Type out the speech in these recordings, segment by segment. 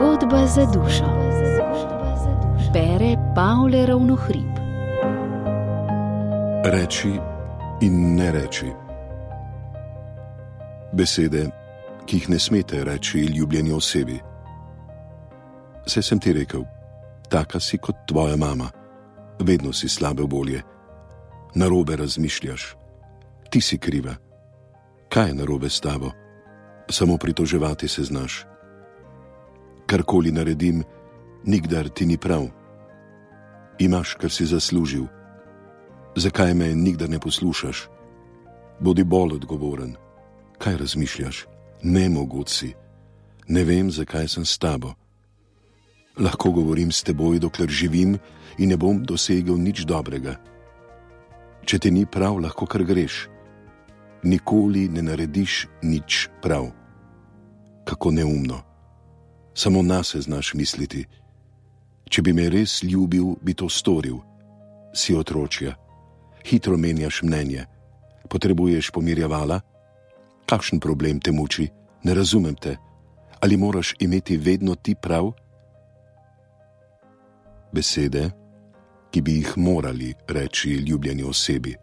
Zgodba za dušo. Bere Pavle Ravnohrib. Reči in ne reči. Besede, ki jih ne smete reči ljubljeni osebi. Saj sem ti rekel, taka si kot tvoja mama, vedno si slabe volje, narobe razmišljaš, ti si kriva. Kaj je narobe s tabo? Samo pritoževati se znaš. Karkoli naredim, nikdar ti ni prav. Imaš, kar si zaslužil. Zakaj me nikdar ne poslušaš? Bodi bolj odgovoren. Kaj razmišljaš? Nemogoč si. Ne vem, zakaj sem s tabo. Lahko govorim s teboj, dokler živim in ne bom dosegel nič dobrega. Če ti ni prav, lahko kar greš. Nikoli ne narediš nič prav. Kako neumno. Samo nase znaš misliti. Če bi me res ljubil, bi to storil. Si otročja. Hitro menjaš mnenje. Potrebuješ pomirjevala? Kakšen problem te muči? Ne razumem te. Ali moraš imeti vedno ti prav? Besede, ki bi jih morali reči ljubljeni osebi.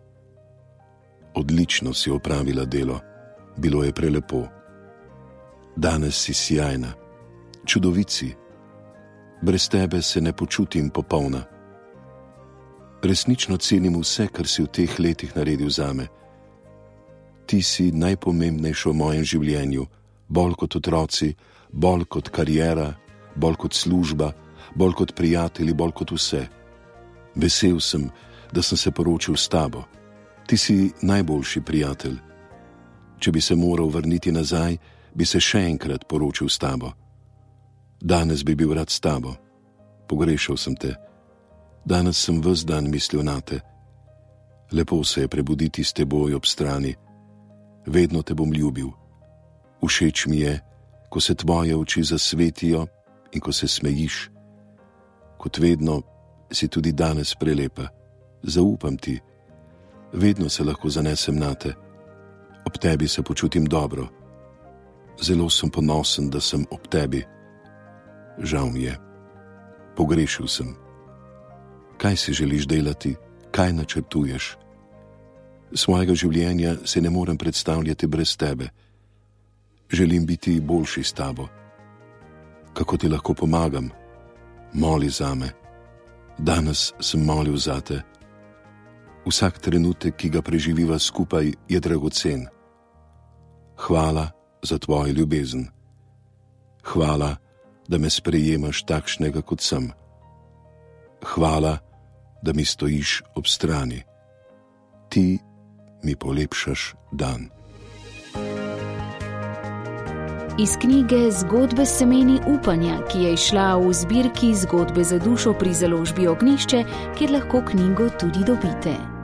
Odlično si opravila delo. Bilo je prelepo. Danes si sijajna. Čudovit si. Brez tebe se ne počutim popolna. Resnično cenim vse, kar si v teh letih naredil zame. Ti si najpomembnejšo v mojem življenju, bolj kot otroci, bolj kot kariera, bolj kot služba, bolj kot prijatelji, bolj kot vse. Vesel sem, da sem se poročil s tabo. Ti si najboljši prijatelj. Če bi se moral vrniti nazaj, bi se še enkrat poročil s tabo. Danes bi bil rad s tabo. Pogrešal sem te. Danes sem ves dan mislil na te. Lepo se je prebuditi s teboj ob strani. Vedno te bom ljubil. Všeč mi je, ko se tvoje oči zasvetijo in ko se smejiš. Kot vedno si tudi danes prelepa. Zaupam ti. Vedno se lahko zanesem na te. Ob tebi se počutim dobro. Zelo sem ponosen, da sem ob tebi. Žal mi je. Pogrešil sem. Kaj si želiš delati? Kaj načrtuješ? Svojega življenja se ne morem predstavljati brez tebe. Želim biti boljši s tabo. Kako ti lahko pomagam? Moli zame. Danes sem molil zate. Vsak trenutek, ki ga preživiva skupaj, je dragocen. Hvala za tvojo ljubezen. Hvala, da me sprejemaš takšnega, kot sem. Hvala, da mi stojiš ob strani. Ti mi polepšaš dan. Iz knjige Zgodbe s semeni upanja, ki je izšla v zbirki Zgodbe za dušo pri založbi Ognjišče, kjer lahko knjigo tudi dobite.